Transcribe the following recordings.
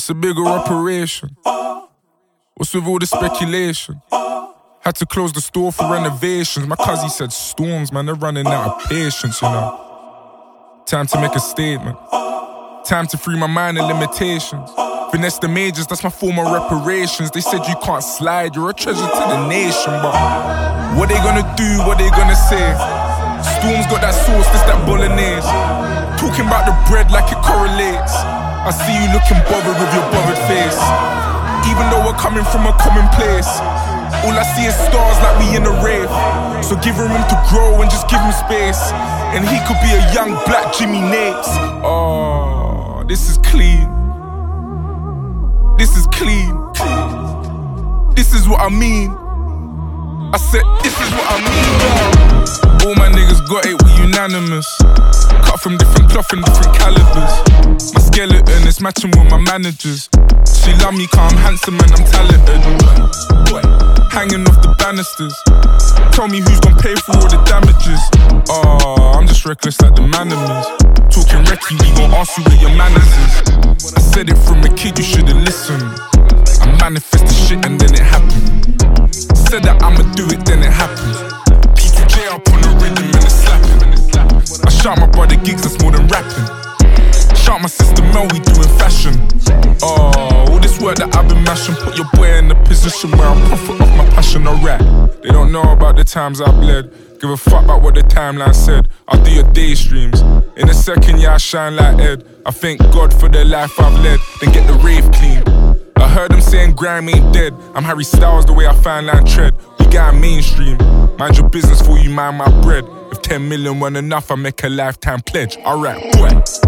It's a bigger operation. What's with all the speculation? Had to close the store for renovations. My cousin said storms, man, they're running out of patience, you know. Time to make a statement. Time to free my mind of limitations. Finesse the majors, that's my form of reparations. They said you can't slide, you're a treasure to the nation. But what they gonna do, what they gonna say? Storm's got that sauce, this that bolognese. Talking about the bread like it correlates. I see you looking bothered with your bothered face. Even though we're coming from a common place, all I see is stars like we in a rave. So give him room to grow and just give him space. And he could be a young black Jimmy Napes. Oh, this is clean. This is clean. This is what I mean. I said, this is what I mean. All my niggas got it, we unanimous. Cut from different cloth and different calibers. My skeleton is matching with my managers. She love me 'cause I'm handsome and I'm talented. Hanging off the banisters. Tell me who's gon' pay for all the damages. Oh, I'm just reckless like the Manimals. Talking recce, we gon' ask you where your manners is. I said it from a kid, you should've listened. I manifest the shit and then it happened. Said that I'ma do it, then it happens. P2J up on the rhythm and it's slapping. I shout my brother gigs, that's more than rapping. Shout my sister Mel, we doing fashion. Oh, all this work that I've been mashing. Put your boy in a position where I profit off my passion, alright. They don't know about the times I bled. Give a fuck about what the timeline said. I'll do your day streams. In a second, yeah, I shine like Ed. I thank God for the life I've led. Then get the rave clean. I heard them saying grime ain't dead. I'm Harry Styles the way I fine line tread. We got mainstream. Mind your business for you, mind my bread. If 10 million weren't enough, I make a lifetime pledge. Alright, boy.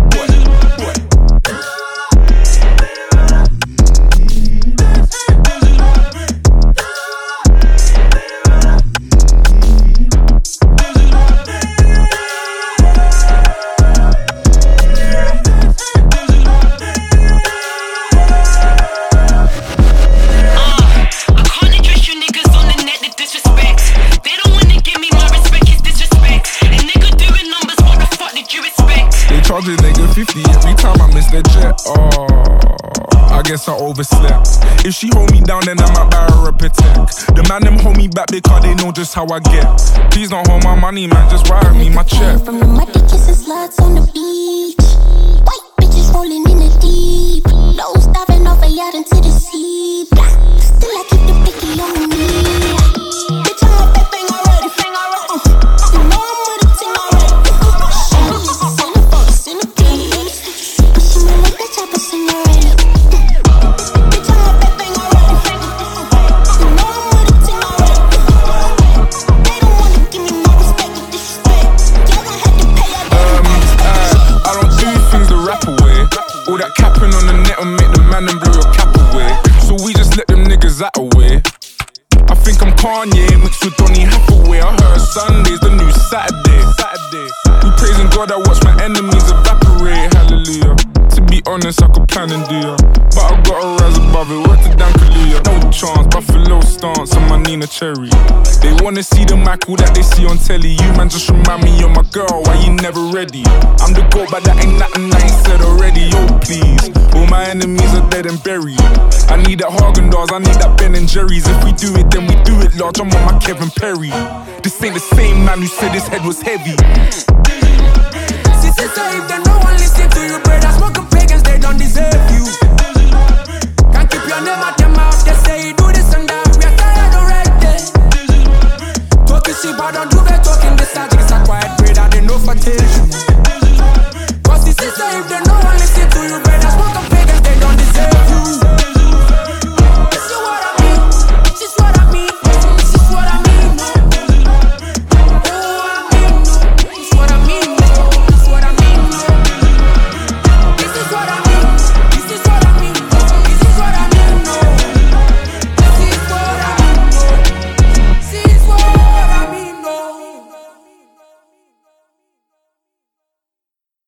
Charge a nigga 50 every time I miss the jet. Oh, I guess I overslept. If she hold me down, then I might buy her a protect. The man them hold me back because they know just how I get. Please don't hold my money, man, just wire me my check. From the muddy kissing sluts on the beach. White bitches rolling in the deep. Lows diving off a yacht into the sea. Still I keep the picky on me. Bitch, I'm a bad thing already. You know I'm with a ting already. All that capping on the net will make the man and blow your cap away. So we just let them niggas that away. I think I'm Kanye mixed with Donny Hathaway. I heard Sunday's the new Saturday. We praising God, I watch my enemies evaporate. Hallelujah. To be honest, I could plan and do ya, but I gotta rise above it. Word to Dan Kaluuya. No chance, Buffalo stance on my Nina Cherry. They wanna see the Michael that they see on telly. You man just remind me of my girl, why you never ready? I'm the GOAT, but that ain't nothing I ain't said already. Yo, please, all my enemies are dead and buried. I need that Haagen-Dazs, I need that Ben and Jerry's. If we do it, then we do it large. I'm on my Kevin Perry. This ain't the same man who said his head was heavy. Sister, if they no one listen to you, brother, smoking pagans, they don't deserve you.